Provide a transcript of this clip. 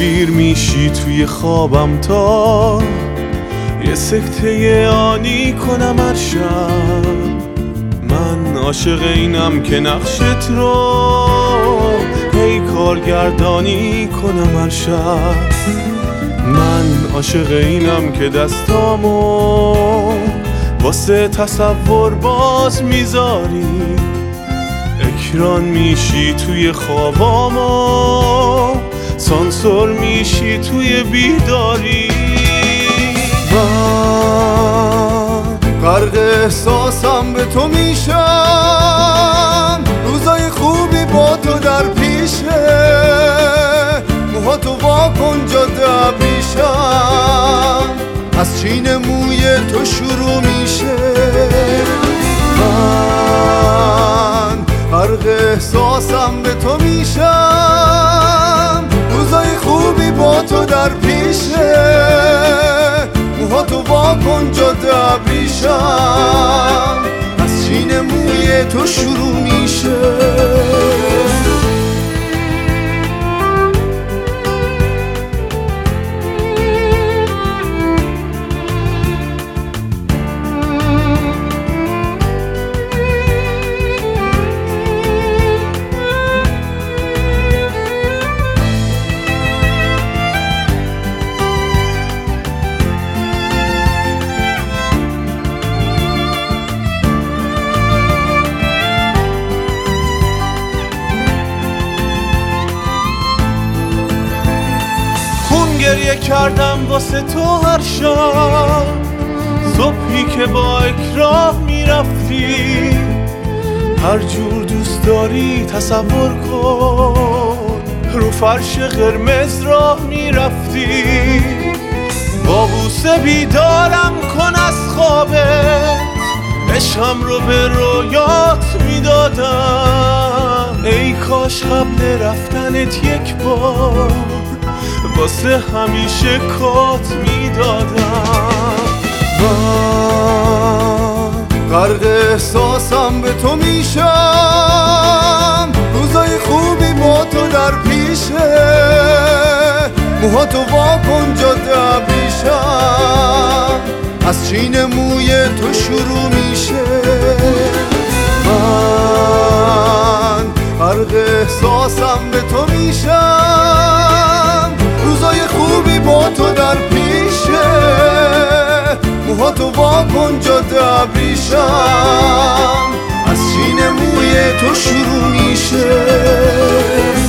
پیر میشی توی خوابم تا یه سکته آنی کنم هر شب. من عاشق اینم که نقشت رو هی کارگردانی کنم هر شب. من عاشق اینم که دستامو واسه تصور باز میذاری، اکران میشی توی خوابامو، سانسور میشی توی بیداری. من غرق احساسم به تو میشم، روزای خوبی با تو در پیشه، موهاتو واکن جاده ابریشم، از چین موی تو شروع میشه. من غرق احساسم به تو میشم، روزای خوبی با تو در پیشه، موهاتو واکن جاده ابریشم، از چین موی تو شروع میشه. گریه کردم واسه تو هر شب، صبحی که با اکراه میرفتی، هر جور دوست داری تصور کن، رو فرش قرمز راه میرفتی، با بوسه بیدارم کن از خوابت، عشقم رو به رویات میدادم، ای کاش قبل رفتنت یک بار واسه همیشه کات میدادم. من غرق احساسم به تو میشم، روزای خوبی با تو در پیشه، موهاتو واکن جاده ابریشم، از چین موی تو شروع میشه. من غرق احساسم به تو میشم، روزای خوبی با تو در پیشه، موهاتو واکن جاده ابریشم، از چین موی تو شروع میشه.